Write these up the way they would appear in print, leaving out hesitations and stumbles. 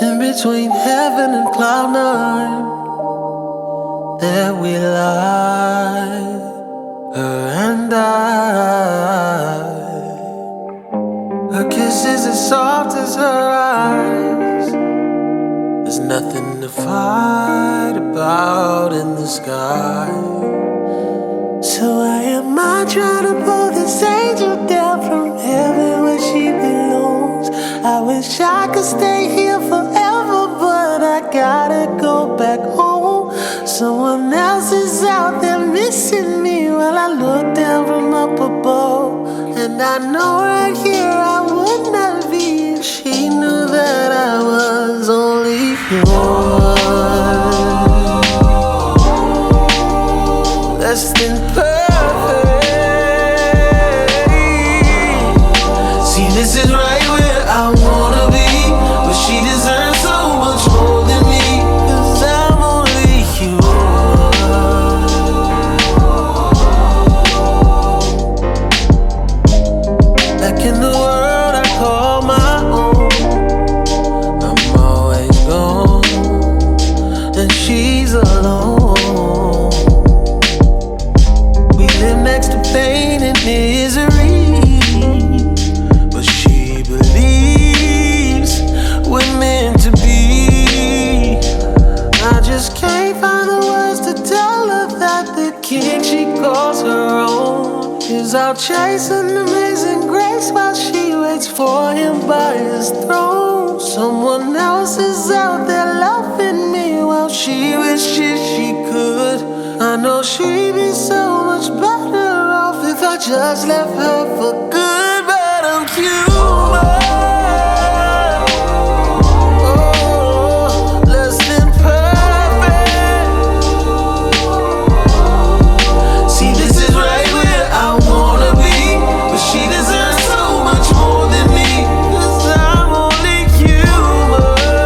In between heaven and cloud nine, there we lie, her and I. Her kisses as soft as her eyes. There's nothing to fight about in the sky. So why am I trying to pull this angel down from heaven where she belongs? I wish I could stay here forever, but I gotta go back home. Someone else is out there missing me while I look down from up above. And I know right here I would not be if she knew that I was only yours. Less than perfect. See, this is right where I wanna be, but she deserves so much more than me, 'cause I'm only yours. Back in the world I call my own, I'm always gone, and she's alone. We live next to pain and misery, but she believes we're meant to be. I just can't find the words to tell her that the king she calls her own is out chasing amazing grace while she waits for him by his throne. Someone else is out there loving me while she wishes she could. I know she'd be so much better off if I just left her for good, but I'm human. Oh, less than perfect. See, this is right where I wanna be, but she deserves so much more than me, 'cause I'm only human.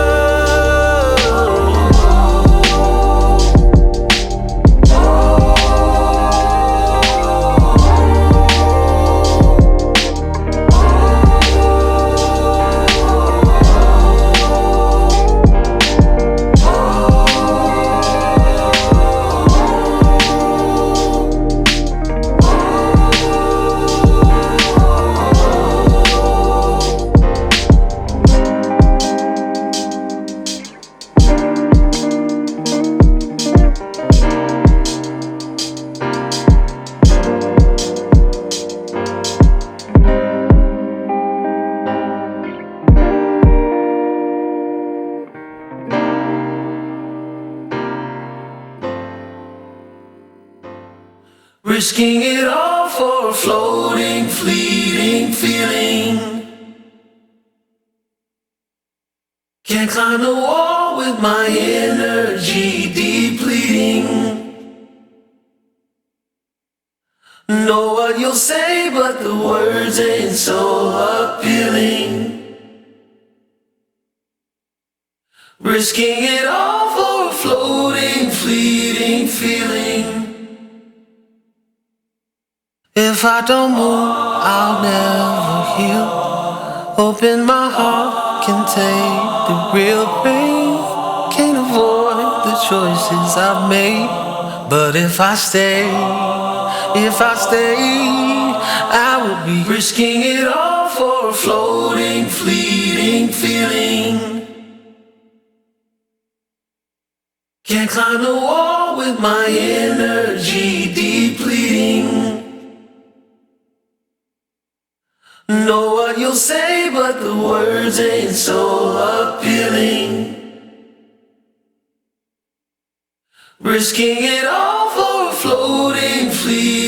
Risking it all for a floating, fleeting feeling. Can't climb the wall with my energy depleting. Know what you'll say, but the words ain't so appealing. Risking it all for a floating, fleeting feeling. If I don't move, I'll never heal. Hoping my heart can take the real pain. Can't avoid the choices I've made. But if I stay, I will be risking it all for a floating, fleeting feeling. Can't climb the wall with my energy depleting. Know what you'll say, but the words ain't so appealing. Risking it all for a floating, fleeting